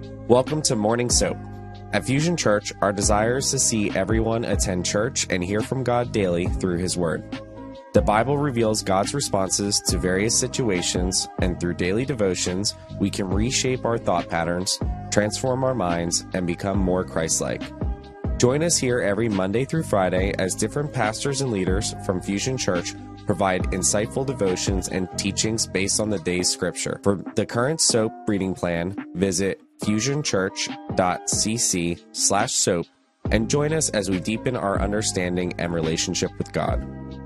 Welcome to Morning Soap. At Fusion Church, our desire is to see everyone attend church and hear from God daily through His Word. The Bible reveals God's responses to various situations, and through daily devotions, we can reshape our thought patterns, transform our minds, and become more Christ-like. Join us here every Monday through Friday as different pastors and leaders from Fusion Church provide insightful devotions and teachings based on the day's scripture. For the current soap reading plan, visit fusionchurch.cc/soap and join us as we deepen our understanding and relationship with God.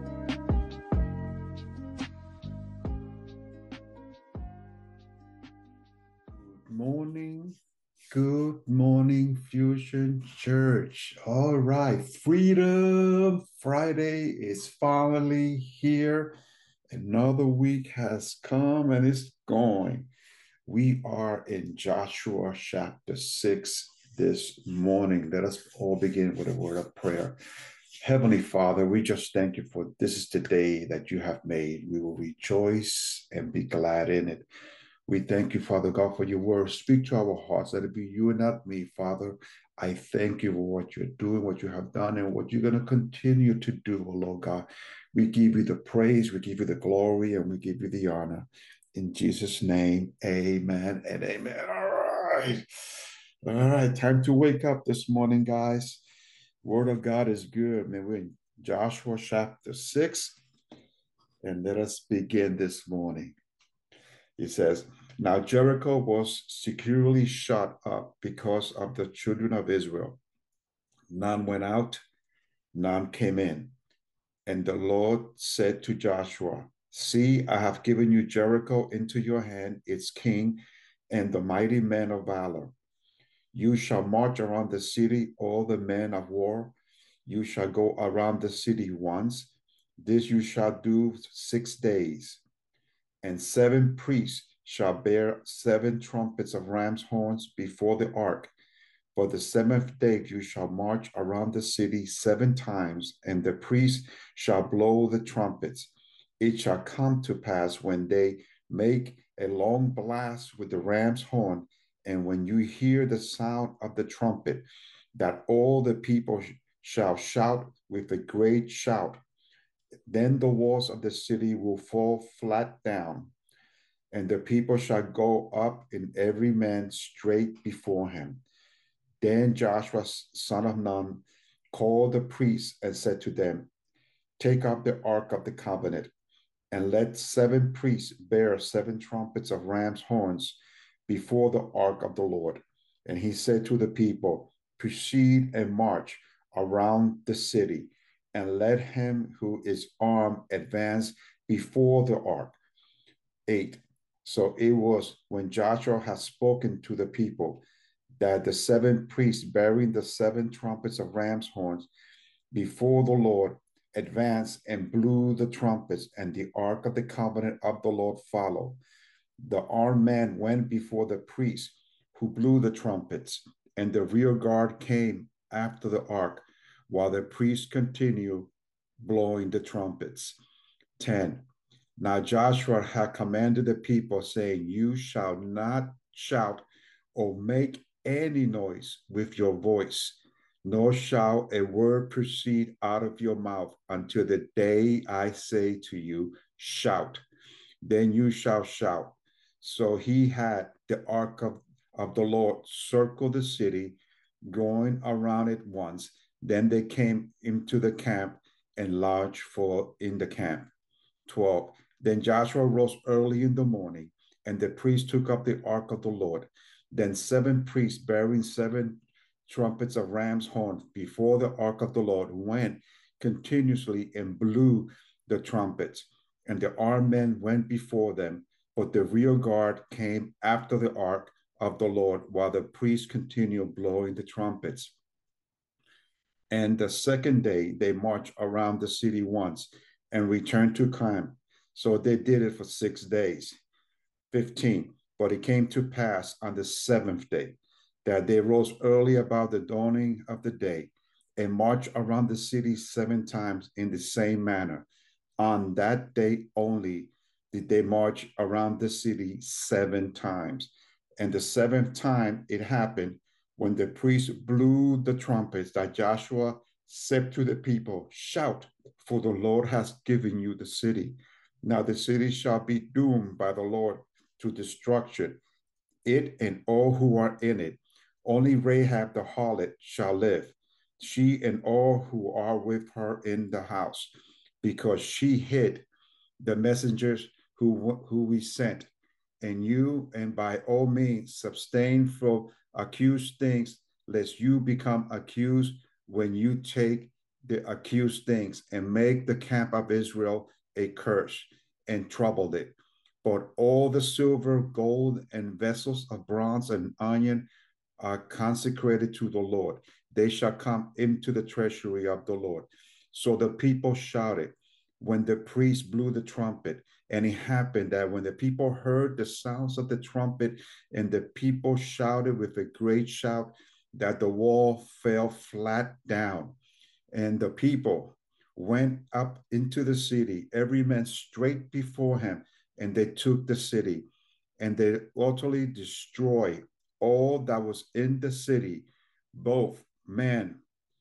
Good morning, Fusion Church. All right, Freedom Friday is finally here. Another week has come and it's going. We are in Joshua chapter 6 this morning. Let us all begin with a word of prayer. Heavenly Father, we just thank you for this is the day that you have made. We will rejoice and be glad in it. We thank you, Father God, for your word. Speak to our hearts. Let it be you and not me, Father. I thank you for what you're doing, what you have done, and what you're going to continue to do, oh Lord God. We give you the praise, we give you the glory, and we give you the honor. In Jesus' name, amen and amen. All right. Time to wake up this morning, guys. Word of God is good. Man, we're in Joshua chapter 6, and let us begin this morning. It says, now Jericho was securely shut up because of the children of Israel. None went out, none came in. And the Lord said to Joshua, see, I have given you Jericho into your hand, its king, and the mighty men of valor. You shall march around the city, all the men of war. You shall go around the city once. This you shall do 6 days. And 7 priests shall bear 7 trumpets of ram's horns before the ark. For the 7th day you shall march around the city 7 times, and the priests shall blow the trumpets. It shall come to pass when they make a long blast with the ram's horn, and when you hear the sound of the trumpet, that all the people shall shout with a great shout. Then the walls of the city will fall flat down, and the people shall go up in every man straight before him. Then Joshua, son of Nun, called the priests and said to them, take up the ark of the covenant, and let 7 priests bear 7 trumpets of ram's horns before the ark of the Lord. And he said to the people, proceed and march around the city, and let him who is armed advance before the ark. 8. So it was when Joshua had spoken to the people that the 7 priests bearing the 7 trumpets of ram's horns before the Lord advanced and blew the trumpets, and the ark of the covenant of the Lord followed. The armed men went before the priests who blew the trumpets, and the rear guard came after the ark, while the priests continued blowing the trumpets. 10. Now Joshua had commanded the people, saying, you shall not shout or make any noise with your voice, nor shall a word proceed out of your mouth until the day I say to you, shout. Then you shall shout. So he had the ark of the Lord circle the city, going around it once. Then they came into the camp and lodged in the camp. 12. Then Joshua rose early in the morning, and the priests took up the ark of the Lord. Then 7 priests bearing 7 trumpets of ram's horns before the ark of the Lord went continuously and blew the trumpets. And the armed men went before them, but the rear guard came after the ark of the Lord, while the priests continued blowing the trumpets. And the 2nd day they marched around the city once and returned to camp. So they did it for 6 days. 15. But it came to pass on the 7th day that they rose early about the dawning of the day and marched around the city 7 times in the same manner. On that day only did they march around the city 7 times. And the seventh time it happened, when the priest blew the trumpets, that Joshua said to the people, shout, for the Lord has given you the city. Now the city shall be doomed by the Lord to destruction, it and all who are in it. Only Rahab the harlot shall live, she and all who are with her in the house, because she hid the messengers who we sent. And you, and by all means, abstain from accused things, lest you become accused when you take the accused things and make the camp of Israel a curse and troubled it. But all the silver, gold, and vessels of bronze and iron are consecrated to the Lord. They shall come into the treasury of the Lord. So the people shouted when the priest blew the trumpet. And it happened that when the people heard the sounds of the trumpet and the people shouted with a great shout, that the wall fell flat down. And the people went up into the city, every man straight before him, and they took the city, and they utterly destroyed all that was in the city, both men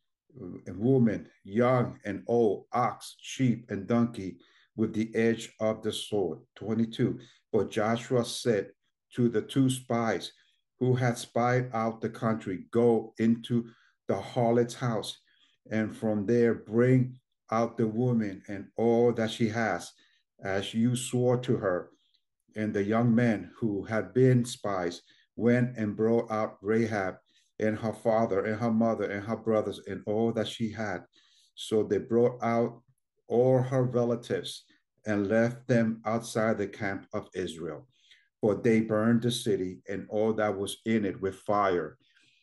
and woman, young and old, ox, sheep, and donkey, with the edge of the sword. 22. But Joshua said to the two spies who had spied out the country, go into the harlot's house, and from there bring out the woman and all that she has, as you swore to her. And the young men who had been spies went and brought out Rahab and her father and her mother and her brothers and all that she had. So they brought out all her relatives and left them outside the camp of Israel. But they burned the city and all that was in it with fire.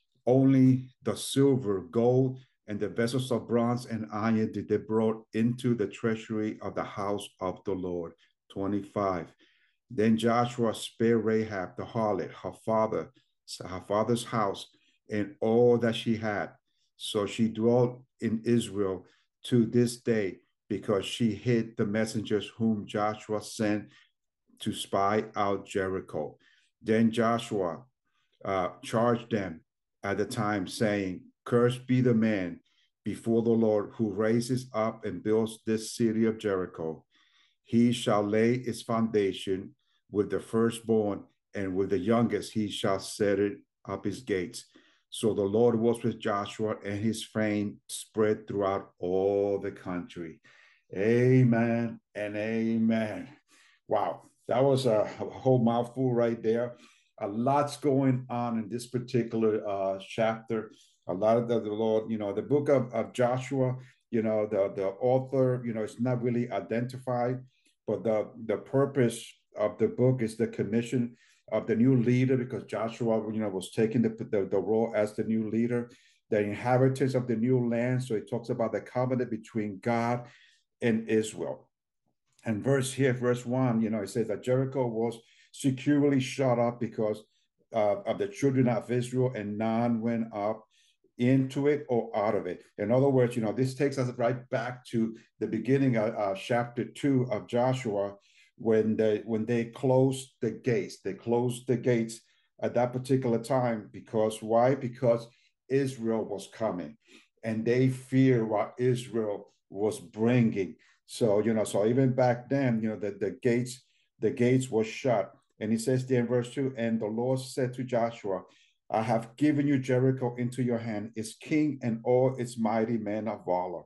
Only the silver, gold, and the vessels of bronze and iron did they brought into the treasury of the house of the Lord. 25. Then Joshua spared Rahab the harlot, her father's house, and all that she had. So she dwelt in Israel to this day, because she hid the messengers whom Joshua sent to spy out Jericho. Then Joshua charged them at the time, saying, cursed be the man before the Lord who raises up and builds this city of Jericho. He shall lay its foundation with the firstborn, and with the youngest he shall set it up his gates. So the Lord was with Joshua, and his fame spread throughout all the country. Amen and amen. Wow, that was a whole mouthful right there. A lot's going on in this particular chapter. A lot of the Lord, the book of Joshua, the author, it's not really identified, but the purpose of the book is the commission of the new leader, because Joshua, was taking the role as the new leader, the inheritance of the new land. So it talks about the covenant between God and Israel. And verse 1, it says that Jericho was securely shut up because of the children of Israel, and none went up into it or out of it. In other words, this takes us right back to the beginning of chapter 2 of Joshua, when they closed the gates. They closed the gates at that particular time, because why? Because Israel was coming, and they fear what Israel was bringing. So so even back then, the gates were shut. And he says there in verse 2, and the Lord said to Joshua, I have given you Jericho into your hand, its king and all its mighty men of valor.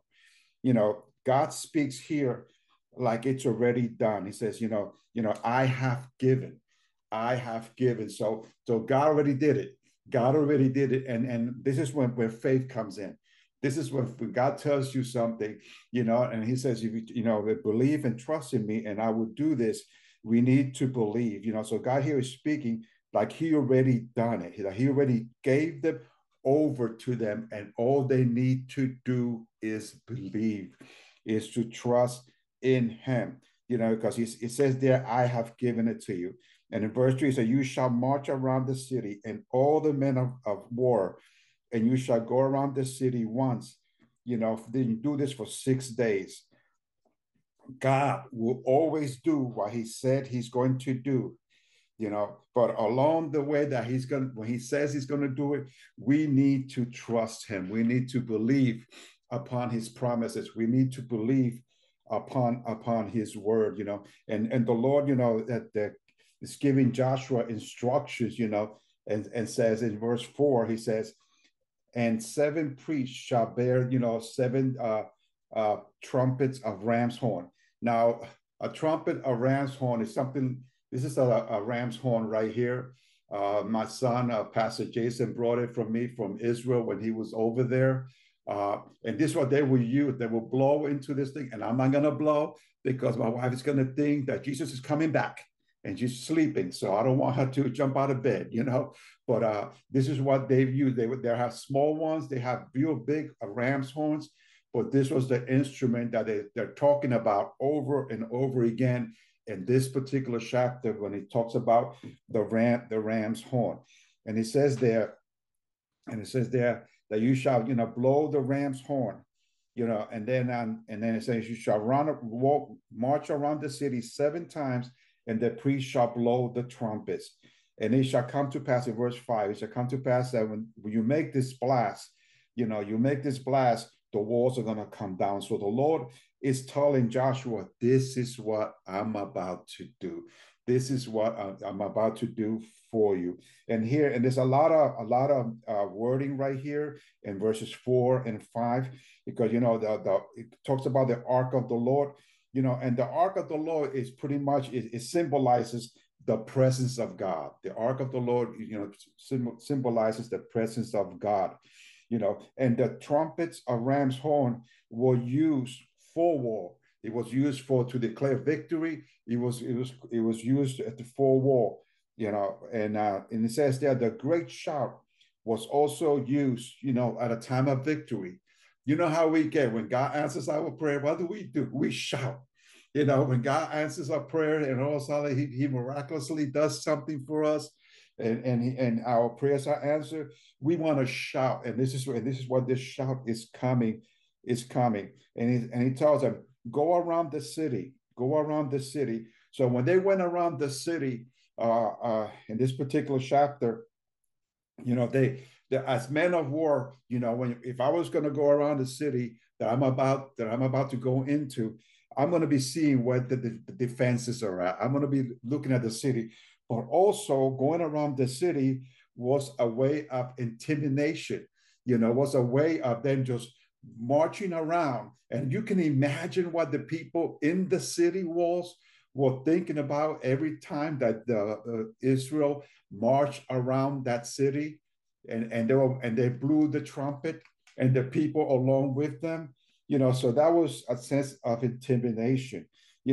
God speaks here like it's already done. He says, I have given. I have given. So God already did it. God already did it. And this is where faith comes in. This is when God tells you something, and he says, if you believe and trust in me, and I will do this, we need to believe, so God here is speaking like he already done it. He already gave them over to them, and all they need to do is believe, is to trust in him, because it says there, I have given it to you. And in verse 3, it says, you shall march around the city, and all the men of war, and you shall go around the city once. Then you do this for 6 days. God will always do what he said he's going to do. but along the way that when he says he's going to do it, we need to trust him. We need to believe upon his promises. We need to believe upon his word, and the Lord, that is giving Joshua instructions, and says in verse 4, he says, and 7 priests shall bear, 7 trumpets of ram's horn. Now, a trumpet of ram's horn is something. This is a ram's horn right here. My son, Pastor Jason, brought it from me from Israel when he was over there. And this is what they will use. They will blow into this thing, and I'm not going to blow because my wife is going to think that Jesus is coming back and she's sleeping. So I don't want her to jump out of bed, But this is what they've used. They have small ones. They have real big ram's horns. But this was the instrument that they're talking about over and over again in this particular chapter when he talks about the ram's horn. And it says there that you shall, blow the ram's horn, and then it says you shall march around the city 7 times, and the priest shall blow the trumpets. And it shall come to pass in verse 5, it shall come to pass that when you make this blast, the walls are going to come down. So the Lord is telling Joshua, this is what I'm about to do. This is what I'm about to do for you. And there's a lot of wording right here in verses 4 and 5, because it talks about the ark of the Lord, and the ark of the Lord is pretty much it symbolizes the presence of God. The ark of the Lord, symbolizes the presence of God, and the trumpets of ram's horn were used for war. It was used to declare victory. It was used at the for war, and it says there the great shout was also used, at a time of victory. You know how we get when God answers our prayer. What do? We shout. When God answers our prayer, and all of a sudden he miraculously does something for us, and our prayers are answered, we want to shout. And this is what this shout is coming. And he tells them, go around the city. So when they went around the city, in this particular chapter, they as men of war, if I was going to go around the city that I'm about to go into, I'm going to be seeing where the defenses are at. I'm going to be looking at the city, but also going around the city was a way of intimidation. Was a way of them just marching around, and you can imagine what the people in the city walls were thinking about every time that Israel marched around that city, and they blew the trumpet, and the people along with them. So that was a sense of intimidation.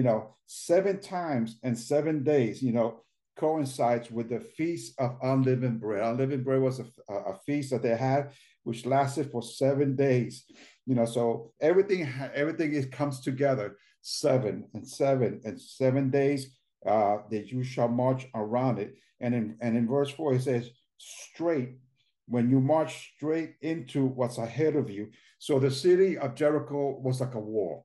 7 times and 7 days, coincides with the Feast of Unleavened Bread. Unleavened Bread was a feast that they had, which lasted for 7 days. So everything comes together. 7 and 7 and 7 days that you shall march around it. And in verse 4, it says, straight, when you march straight into what's ahead of you. So the city of Jericho was like a wall.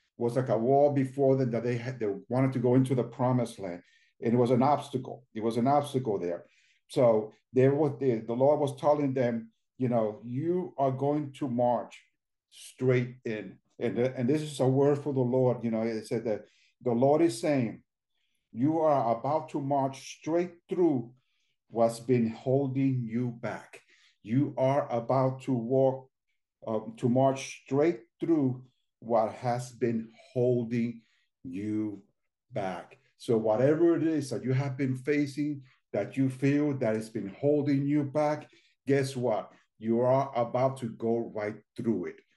Before that they wanted to go into the promised land. And it was an obstacle. There. So the Lord was telling them, you are going to march straight in. And this is a word for the Lord. It said that the Lord is saying, you are about to march straight through what's been holding you back. You are about to march straight through what has been holding you back. So whatever it is that you have been facing, that you feel that it's been holding you back, guess what? You are about to go right through it.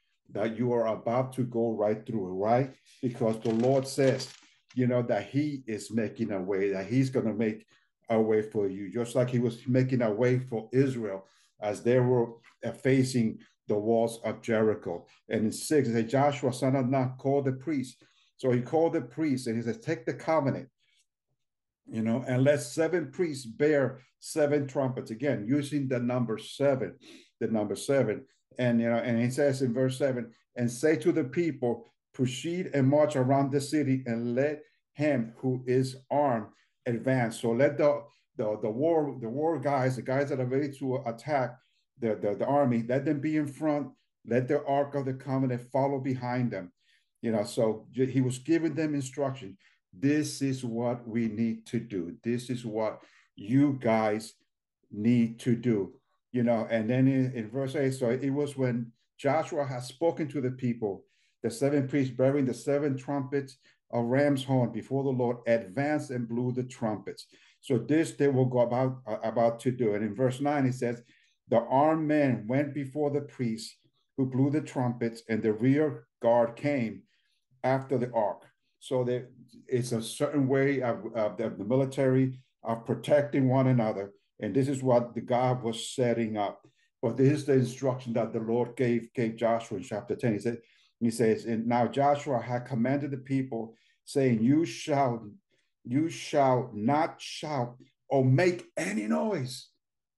Right? Because the Lord says, that he is making a way, that he's going to make a way for you, just like he was making a way for Israel as they were facing the walls of Jericho. And in 6, it says, Joshua, son of Nun, called the priest. So he called the priest and he says, take the covenant, and let 7 priests bear 7 trumpets. Again, using the number 7. And, and he says in verse 7, and say to the people, proceed and march around the city, and let him who is armed advance. So let the war guys, the guys that are ready to attack the army, let them be in front, let the Ark of the Covenant follow behind them. So he was giving them instruction. This is what we need to do. This is what you guys need to do. And then in verse 8, so it was when Joshua had spoken to the people, the seven priests bearing the seven trumpets of ram's horn before the Lord advanced and blew the trumpets. So this they will go about to do. And in verse 9, it says, the armed men went before the priests who blew the trumpets, and the rear guard came after the ark. So it's a certain way of the military of protecting one another. And this is what the God was setting up. But this is the instruction that the Lord gave Joshua in chapter 10. He says, and now Joshua had commanded the people, saying, you shall not shout or make any noise.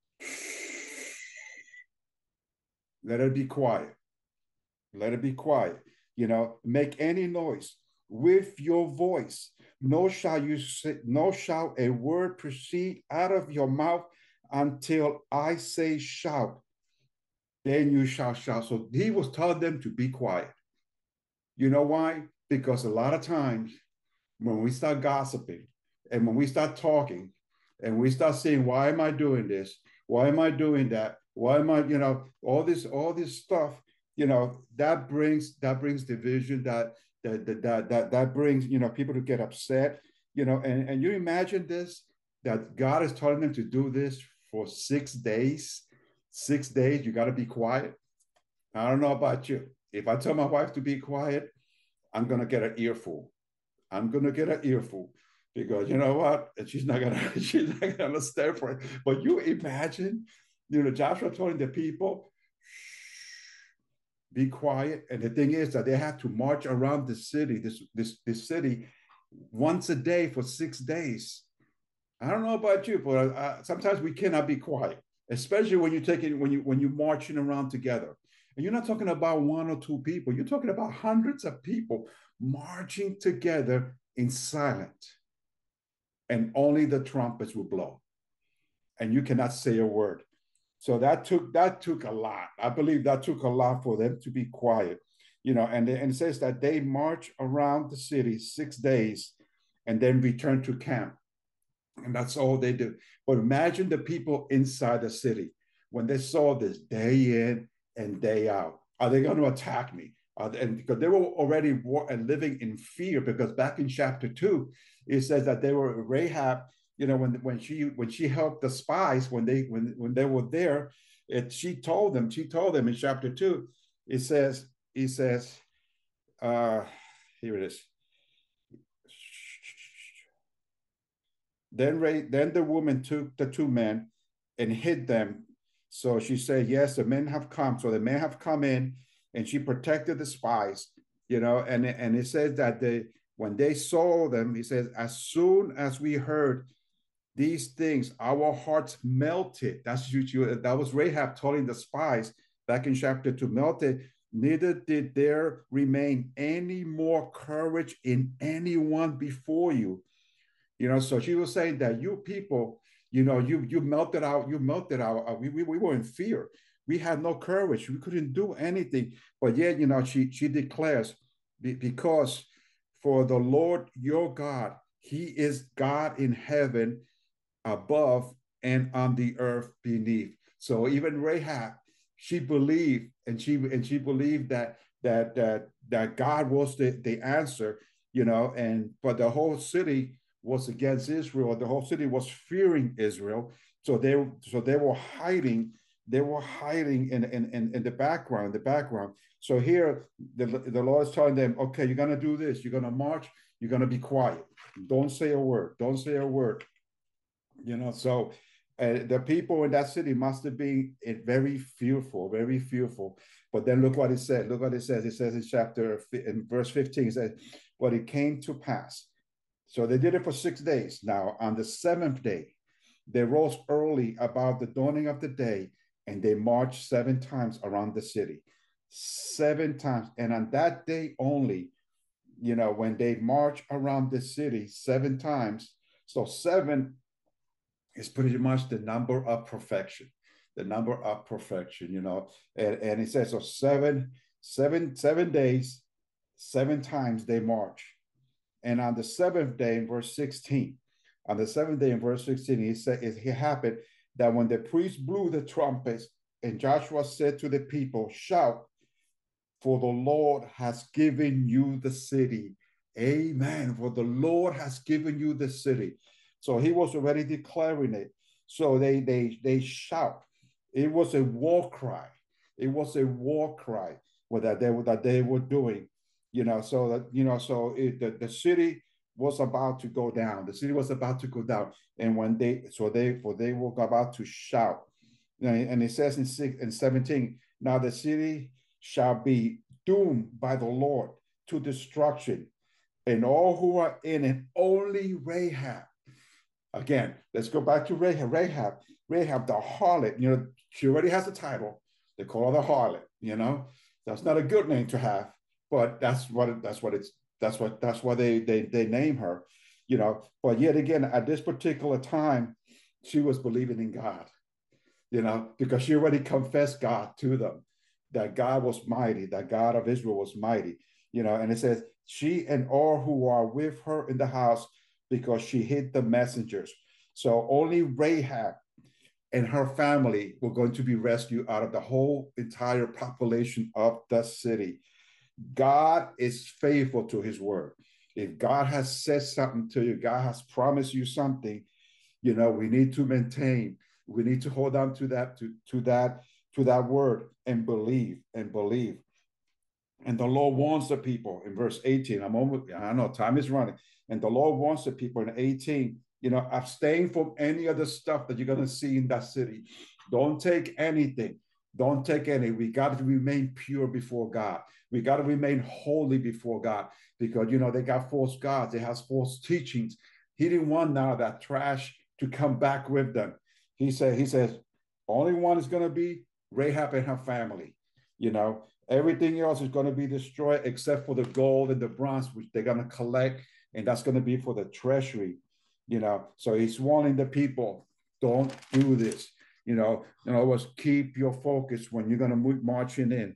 Let it be quiet. Let it be quiet. Make any noise with your voice. Nor shall a word proceed out of your mouth until I say shout. Then you shall shout. So he was telling them to be quiet. You know why? Because a lot of times when we start gossiping and when we start talking and we start saying, why am I doing this? Why am I doing that? Why am I, all this stuff, that brings division, that brings, people to get upset, and you imagine this, that God is telling them to do this for 6 days. 6 days, you got to be quiet. I don't know about you. If I tell my wife to be quiet, I'm going to get an earful. Because you know what? She's not gonna stand for it. But you imagine, Joshua telling the people, be quiet. And the thing is that they had to march around the city, this city, once a day for 6 days. I don't know about you, but sometimes we cannot be quiet, especially when you're marching around together. And you're not talking about one or two people. You're talking about hundreds of people marching together in silence. And only the trumpets will blow. And you cannot say a word. So that took a lot. I believe that took a lot for them to be quiet. And it says that they march around the city 6 days and then return to camp. And that's all they do. But imagine the people inside the city when they saw this day in and day out. Are they going to attack me? And because they were already living in fear, because back in chapter 2, it says that they were Rahab, when she helped the spies when they were there, she told them in chapter 2, it says, here it is. Then the woman took the two men and hid them. So she said, yes, the men have come. So the men have come in, and she protected the spies, and it says that when they saw them, he says, as soon as we heard these things, our hearts melted. That was Rahab telling the spies back in chapter 2, melted. Neither did there remain any more courage in anyone before you. So she was saying that you people, you melted out, we were in fear. We had no courage. We couldn't do anything. But yet, she declares, because for the Lord your God, he is God in heaven above and on the earth beneath. So even Rahab, she believed, and she believed that God was the answer, but the whole city was against Israel. The whole city was fearing Israel. So they were hiding. They were hiding in the background. So here the Lord is telling them, okay, you're gonna do this. You're gonna march. You're gonna be quiet. Don't say a word. Don't say a word. So the people in that city must have been very fearful, very fearful. But then look what it said. Look what it says. It says in verse 15, it says, but it came to pass. So they did it for 6 days. Now, on the 7th day, they rose early about the dawning of the day, and they marched 7 times around the city. 7 times. And on that day only, when they march around the city 7 times, so 7 is pretty much the number of perfection, the number of perfection, and it says, so 7 days, 7 times they march. And on the seventh day, in verse 16, on the seventh day, in verse 16, he said, it happened that when the priest blew the trumpets, and Joshua said to the people, shout, for the Lord has given you the city. Amen. For the Lord has given you the city. So he was already declaring it. So they shout. It was a war cry. It was a war cry that they were doing. So that the city was about to go down. The city was about to go down. And when they were about to shout. And it says in 17, now the city shall be doomed by the Lord to destruction, and all who are in it, only Rahab. Again, let's go back to Rahab. Rahab, the harlot. She already has a title. They call her the harlot. That's not a good name to have, but that's why they name her. But yet again, at this particular time, she was believing in God. Because she already confessed God to them, that God was mighty, that God of Israel was mighty, and it says, she and all who are with her in the house, because she hid the messengers. So only Rahab and her family were going to be rescued out of the whole entire population of the city. God is faithful to his word. If God has said something to you, God has promised you something, we need to maintain. We need to hold on to that word and believe. And the Lord warns the people in verse 18. I know time is running. And the Lord warns the people in 18, abstain from any of the stuff that you're going to see in that city. Don't take anything. Don't take any. We got to remain pure before God. We got to remain holy before God, because, they got false gods. They have false teachings. He didn't want now that trash to come back with them. He says, only one is going to be Rahab and her family. Everything else is going to be destroyed except for the gold and the bronze, which they're going to collect, and that's going to be for the treasury. So he's warning the people, don't do this. In other words, keep your focus when you're going to move marching in.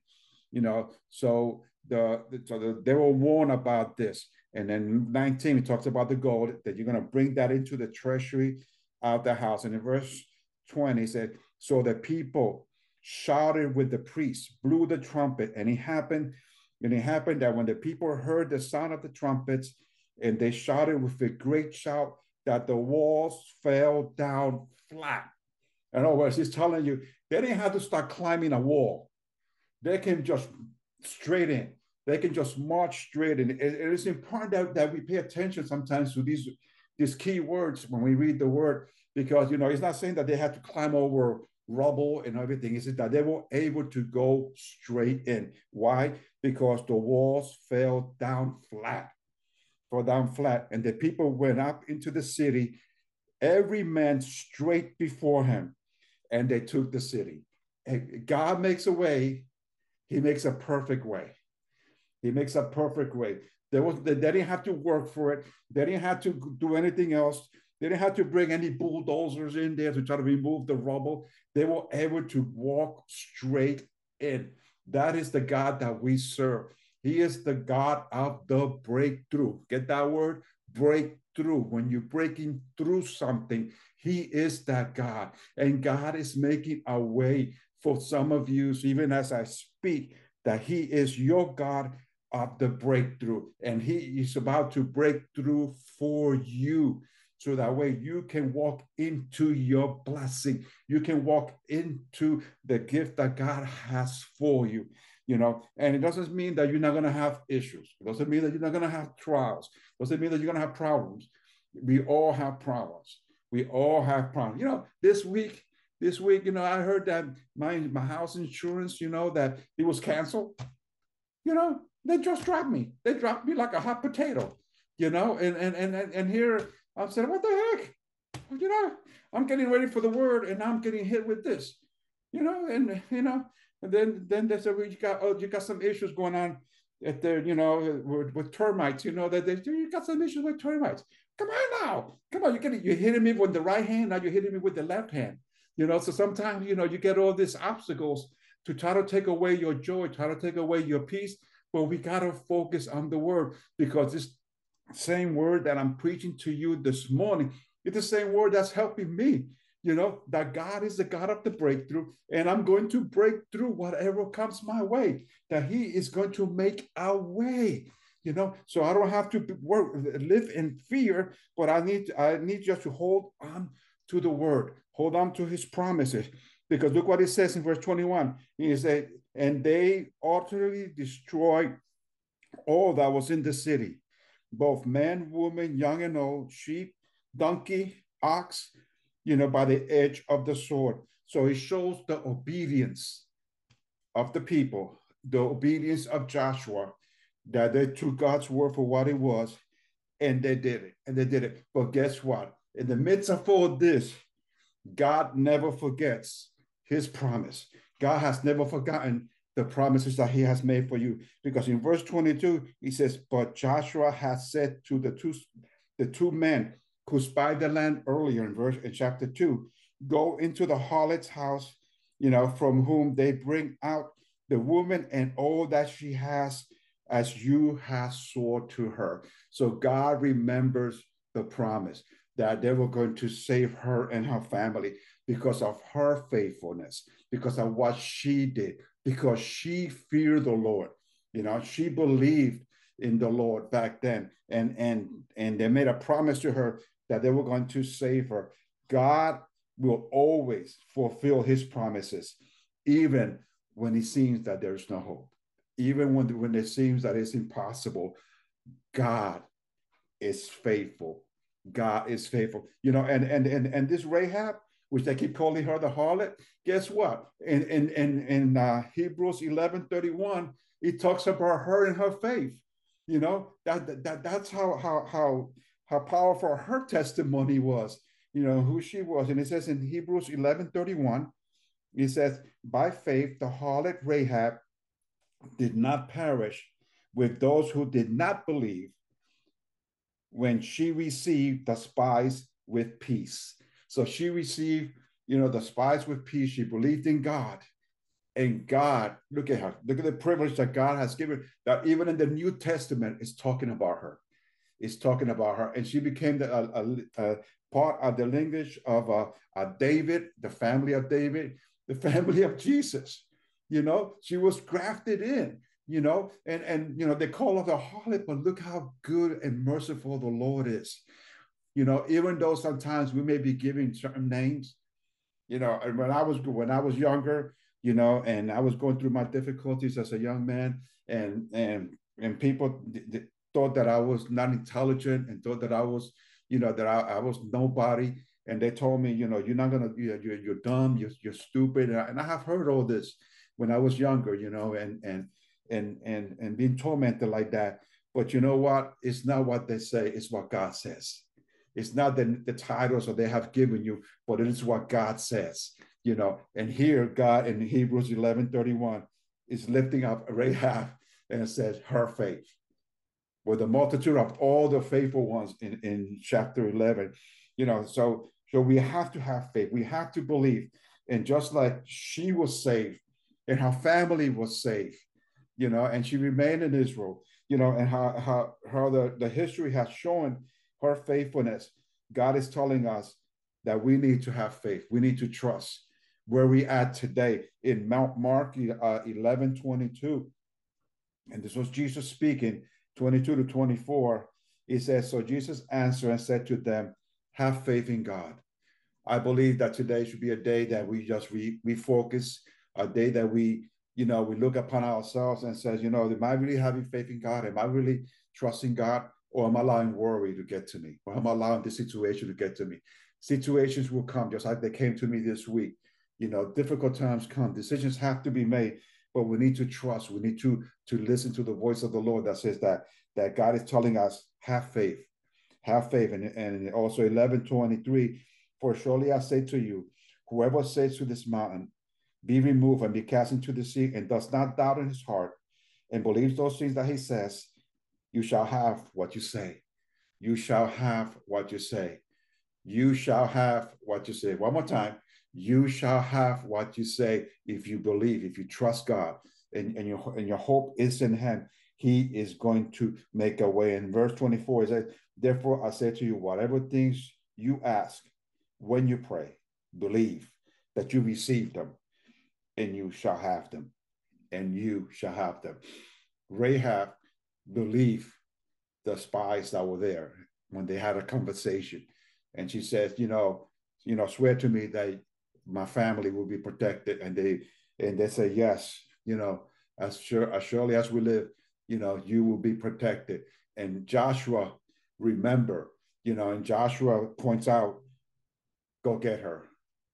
So they were warned about this. And then 19, it talks about the gold, that you're going to bring that into the treasury of the house. And in verse 20, it said, so the people shouted with the priests, blew the trumpet, and it happened that when the people heard the sound of the trumpets, and they shouted with a great shout, that the walls fell down flat. In other words, he's telling you, they didn't have to start climbing a wall. They can just straight in. They can just march straight in. It is important that we pay attention sometimes to these key words when we read the word, because, it's not saying that they had to climb over rubble and everything. It's that they were able to go straight in. Why? Because the walls fell down flat. And the people went up into the city, every man straight before him, and they took the city. And God makes a way. He makes a perfect way. He makes a perfect way. They didn't have to work for it. They didn't have to do anything else. They didn't have to bring any bulldozers in there to try to remove the rubble. They were able to walk straight in. That is the God that we serve. He is the God of the breakthrough. Get that word? Breakthrough. When you're breaking through something, he is that God. And God is making a way for some of you, even as I speak, that he is your God of the breakthrough. And he is about to break through for you. So that way you can walk into your blessing. You can walk into the gift that God has for you. And it doesn't mean that you're not going to have issues. It doesn't mean that you're not going to have trials. It doesn't mean that you're going to have problems. We all have problems. We all have problems. This week, I heard that my house insurance, that it was canceled. They just dropped me. They dropped me like a hot potato. And here I said, what the heck? I'm getting ready for the word, and I'm getting hit with this. And then they said, well, you got some issues going on at the, with termites, that you got some issues with termites. Come on now. Come on. You're hitting me with the right hand. Now you're hitting me with the left hand. So sometimes, you get all these obstacles to try to take away your joy, try to take away your peace. But we got to focus on the word, because this same word that I'm preaching to you this morning, it's the same word that's helping me. That God is the God of the breakthrough, and I'm going to break through whatever comes my way, that He is going to make a way. So I don't have to live in fear, but I need just to hold on to the word, hold on to His promises. Because look what it says in verse 21. He said, and they utterly destroyed all that was in the city, both man, woman, young and old, sheep, donkey, ox, by the edge of the sword. So it shows the obedience of the people, the obedience of Joshua, that they took God's word for what it was, and they did it. And they did it. But guess what? In the midst of all this, God never forgets His promise. God has never forgotten the promises that He has made for you. Because in verse 22, He says, but Joshua has said to the two men who spied the land earlier in chapter 2, go into the harlot's house, from whom they bring out the woman and all that she has, as you have sworn to her. So God remembers the promise that they were going to save her and her family because of her faithfulness, because of what she did, because she feared the Lord. She believed in the Lord back then, and they made a promise to her that they were going to save her. God will always fulfill His promises, even when it seems that there's no hope, even when it seems that it's impossible. God is faithful. God is faithful. And this Rahab, which they keep calling her the harlot, guess what? In Hebrews 11:31, it talks about her and her faith. That's how powerful her testimony was. Who she was. And it says in Hebrews 11:31, it says, by faith, the harlot Rahab did not perish with those who did not believe, when she received the spies with peace. So she received, the spies with peace. She believed in God. And God, look at her. Look at the privilege that God has given, that even in the New Testament is talking about her. It's talking about her. And she became a part of the lineage of David, the family of David, the family of Jesus. She was grafted in. And they call her the harlot, but look how good and merciful the Lord is. Even though sometimes we may be giving certain names, and when I was younger, and I was going through my difficulties as a young man, and people thought that I was not intelligent, and thought that I was, that I was nobody, and they told me, you're not gonna, you're dumb, you're stupid, and I have heard all this when I was younger, and being tormented like that. But you know what? It's not what they say, it's what God says. It's not the titles that they have given you, but it is what God says. And here God in Hebrews 11:31 is lifting up Rahab, and it says her faith, with the multitude of all the faithful ones in chapter 11. So we have to have faith. We have to believe. And just like she was saved and her family was saved, and she remained in Israel, and how the history has shown her faithfulness. God is telling us that we need to have faith. We need to trust where we at today in Mark 11:22. And this was Jesus speaking, 22 to 24. He says, so Jesus answered and said to them, have faith in God. I believe that today should be a day that we just refocus, a day that we look upon ourselves and says, am I really having faith in God? Am I really trusting God? Or am I allowing worry to get to me? Or am I allowing this situation to get to me? Situations will come just like they came to me this week. Difficult times come. Decisions have to be made, but we need to trust. We need to listen to the voice of the Lord that says that God is telling us, have faith. Have faith. And also 11:23, for surely I say to you, whoever says to this mountain, be removed and be cast into the sea, and does not doubt in his heart, and believes those things that he says, you shall have what you say. You shall have what you say. You shall have what you say. One more time. You shall have what you say if you believe, if you trust God, and your hope is in Him. He is going to make a way. In verse 24, it says, therefore I say to you, whatever things you ask when you pray, believe that you receive them, and you shall have them, and you shall have them. Rahab believed the spies that were there when they had a conversation. And she says, swear to me that my family will be protected. And they say, yes, as surely as we live, you will be protected. And Joshua, remember, and Joshua points out, go get her,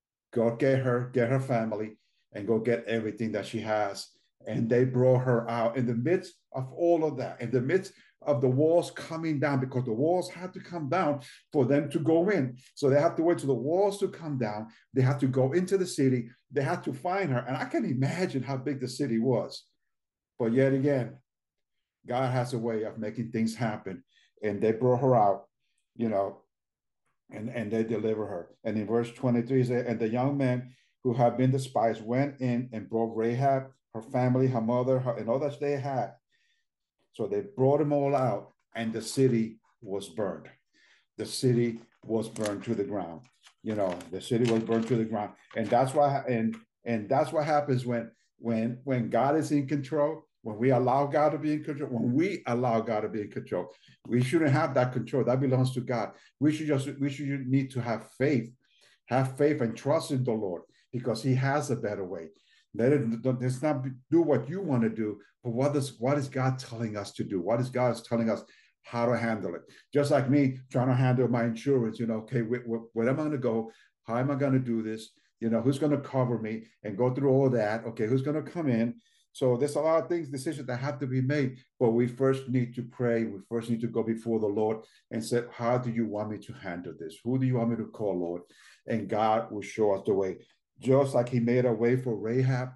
get her family, and go get everything that she has. And they brought her out in the midst of all of that, in the midst of the walls coming down, because the walls had to come down for them to go in. So they have to wait till the walls to come down. They have to go into the city. They had to find her. And I can imagine how big the city was. But yet again, God has a way of making things happen. And they brought her out, you know, and they deliver her. And in verse 23, it says, and the young men who had been the spies went in and brought Rahab, her family, her mother, and all that they had. So they brought them all out, and the city was burned. The city was burned to the ground. The city was burned to the ground. And that's why, and that's what happens when God is in control. When we allow God to be in control, when we allow God to be in control, we shouldn't have that control. That belongs to God. We should need to have faith and trust in the Lord, because He has a better way. Let's not do what you want to do, but what is God telling us to do? What is God telling us how to handle it? Just like me trying to handle my insurance, okay, where am I going to go? How am I going to do this? Who's going to cover me, and go through all that? Okay, who's going to come in? So there's a lot of decisions that have to be made, but we first need to pray. We first need to go before the Lord and say, how do you want me to handle this? Who do you want me to call, Lord? And God will show us the way. Just like He made a way for Rahab,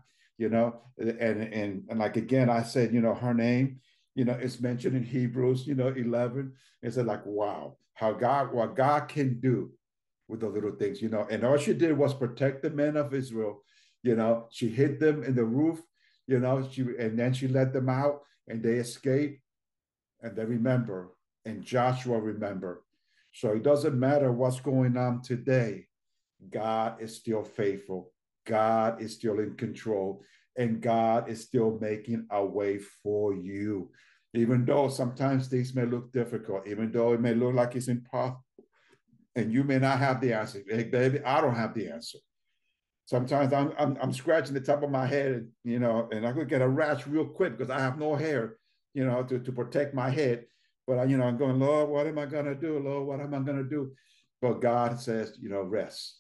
and like, again, I said, her name, it's mentioned in Hebrews, 11. It's like, wow, what God can do with the little things, and all she did was protect the men of Israel. She hid them in the roof, and then she let them out, and they escaped, and they remember, and Joshua remember. So it doesn't matter what's going on today. God is still faithful. God is still in control, and God is still making a way for you. Even though sometimes things may look difficult, even though it may look like it's impossible, and you may not have the answer. Hey, baby, I don't have the answer. Sometimes I'm scratching the top of my head, and I could get a rash real quick because I have no hair, to protect my head. But I'm going, Lord, what am I gonna do? Lord, what am I gonna do? But God says, rest,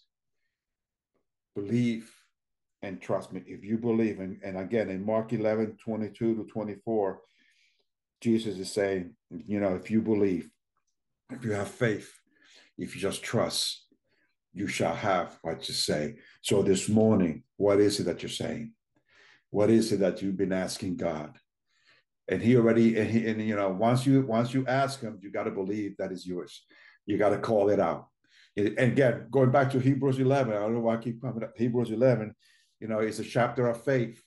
believe, and trust me. If you believe, and again, in Mark 11:22-24, Jesus is saying, if you believe, if you have faith, if you just trust, you shall have what you say. So this morning, what is it that you're saying? What is it that you've been asking God? And He already, once you ask Him, you got to believe that is yours. You got to call it out. And again, going back to Hebrews 11, I don't know why I keep coming up. Hebrews 11, it's a chapter of faith.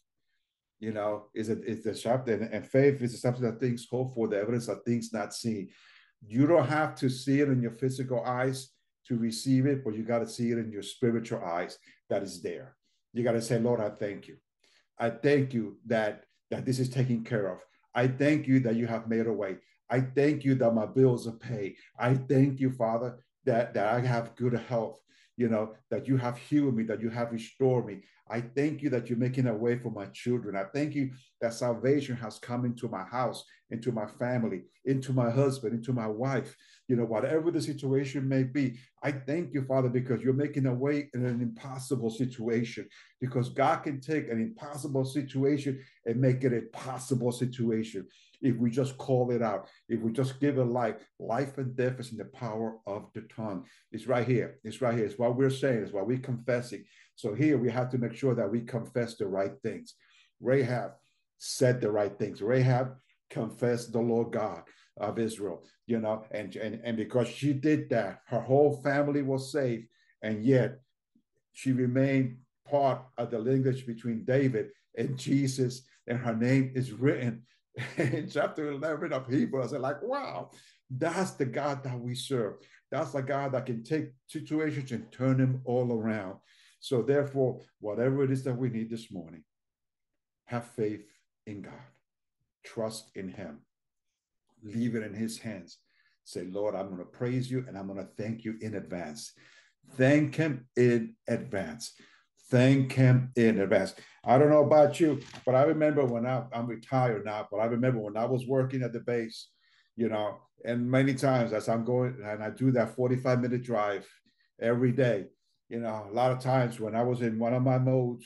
It's a chapter, and faith is something that things hope for, the evidence of things not seen. You don't have to see it in your physical eyes to receive it, but you got to see it in your spiritual eyes that is there. You got to say, Lord, I thank you. I thank you that this is taken care of. I thank you that you have made a way. I thank you that my bills are paid. I thank you, Father, that I have good health, that you have healed me, that you have restored me. I thank you that you're making a way for my children. I thank you that salvation has come into my house, into my family, into my husband, into my wife, whatever the situation may be. I thank you, Father, because you're making a way in an impossible situation, because God can take an impossible situation and make it a possible situation if we just call it out, if we just give it life. Life and death is in the power of the tongue. It's right here. It's right here. It's what we're saying. It's what we're confessing. So here we have to make sure that we confess the right things. Rahab said the right things. Rahab confess the Lord God of Israel, and because she did that, her whole family was saved, and yet she remained part of the lineage between David and Jesus, and her name is written in chapter 11 of Hebrews. And like, wow, that's the God that we serve. That's a God that can take situations and turn them all around. So therefore, whatever it is that we need this morning, have faith in God, trust in him, leave it in his hands. Say, Lord, I'm going to praise you and I'm going to thank you in advance. Thank him in advance. Thank him in advance. I don't know about you, but I remember when I'm retired now, but I remember when I was working at the base, and many times as I'm going and I do that 45-minute drive every day, a lot of times when I was in one of my moods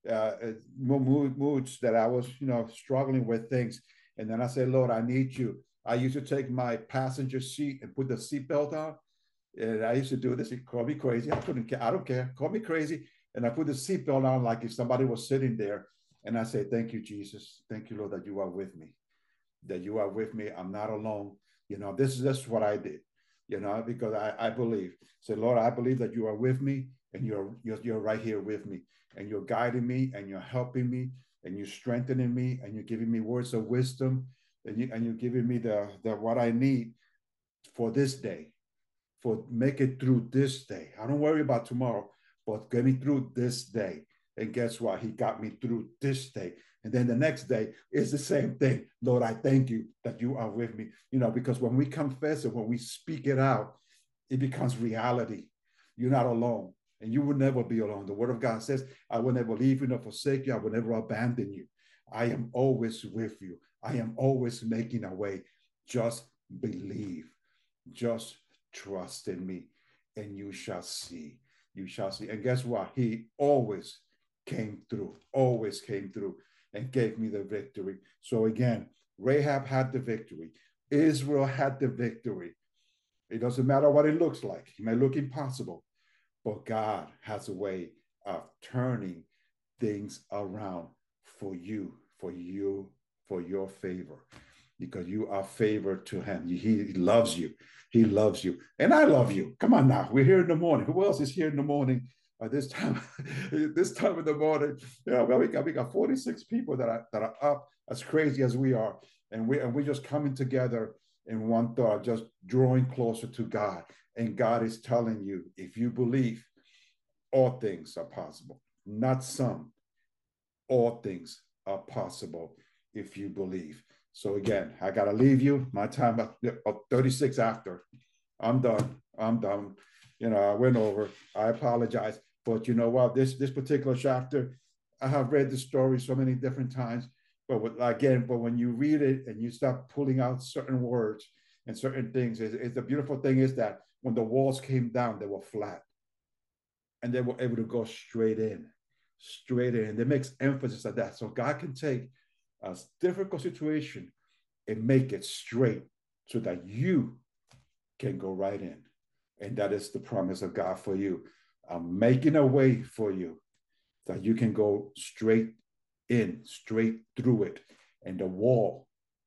that I was, struggling with things. And then I said, Lord, I need you. I used to take my passenger seat and put the seatbelt on. And I used to do this. He called me crazy. I couldn't care. I don't care. Call me crazy. And I put the seatbelt on like if somebody was sitting there. And I say, thank you, Jesus. Thank you, Lord, that you are with me. That you are with me. I'm not alone. This is what I did, because I believe. Say, Lord, I believe that you are with me and you're right here with me. And you're guiding me and you're helping me and you're strengthening me and you're giving me words of wisdom and you're giving me the what I need for this day, for make it through this day. I don't worry about tomorrow, but get me through this day. And guess what? He got me through this day. And then the next day is the same thing. Lord, I thank you that you are with me. Because when we confess it, when we speak it out, it becomes reality. You're not alone. And you will never be alone. The word of God says, I will never leave you nor forsake you. I will never abandon you. I am always with you. I am always making a way. Just believe. Just trust in me. And you shall see. You shall see. And guess what? He always came through and gave me the victory. So again, Rahab had the victory. Israel had the victory. It doesn't matter what it looks like. It may look impossible. But God has a way of turning things around for you, for your favor, because you are favored to him. He loves you. He loves you. And I love you. Come on now. We're here in the morning. Who else is here in the morning? This time in the morning, we got 46 people that are up as crazy as we are. And we're just coming together in one thought, just drawing closer to God. And God is telling you, if you believe, all things are possible. Not some. All things are possible if you believe. So again, I got to leave you. My time at 36 after. I'm done. I went over. I apologize. But you know what? This particular chapter, I have read the story so many different times. But when you read it and you start pulling out certain words and certain things, the beautiful thing is that when the walls came down, they were flat. And they were able to go straight in. And it makes emphasis on that. So God can take a difficult situation and make it straight so that you can go right in. And that is the promise of God for you. I'm making a way for you that you can go straight in, straight through it. And the wall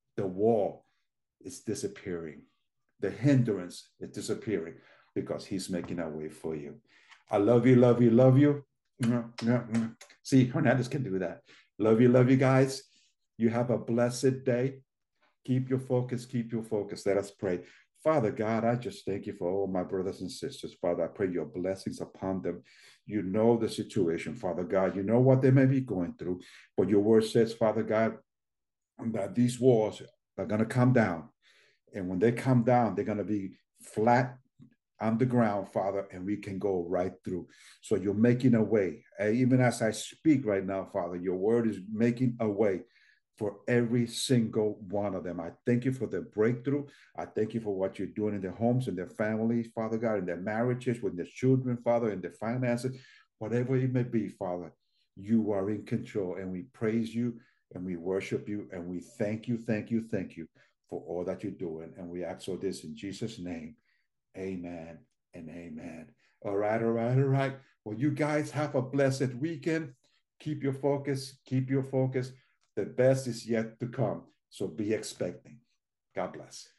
is disappearing. The hindrance is disappearing because he's making a way for you. I love you, love you, love you. See, Hernandez can do that. Love you guys. You have a blessed day. Keep your focus. Let us pray. Father God, I just thank you for all my brothers and sisters. Father, I pray your blessings upon them. You know the situation, Father God. You know what they may be going through. But your word says, Father God, that these walls are going to come down. And when they come down, they're going to be flat on the ground, Father, and we can go right through. So you're making a way. Even as I speak right now, Father, your word is making a way for every single one of them. I thank you for the breakthrough. I thank you for what you're doing in their homes and their families, Father God, in their marriages, with their children, Father, in their finances, whatever it may be, Father, you are in control. And we praise you and we worship you and we thank you for all that you're doing. And we ask all this in Jesus' name. Amen and amen. All right. Well, you guys have a blessed weekend. Keep your focus. The best is yet to come. So be expecting. God bless.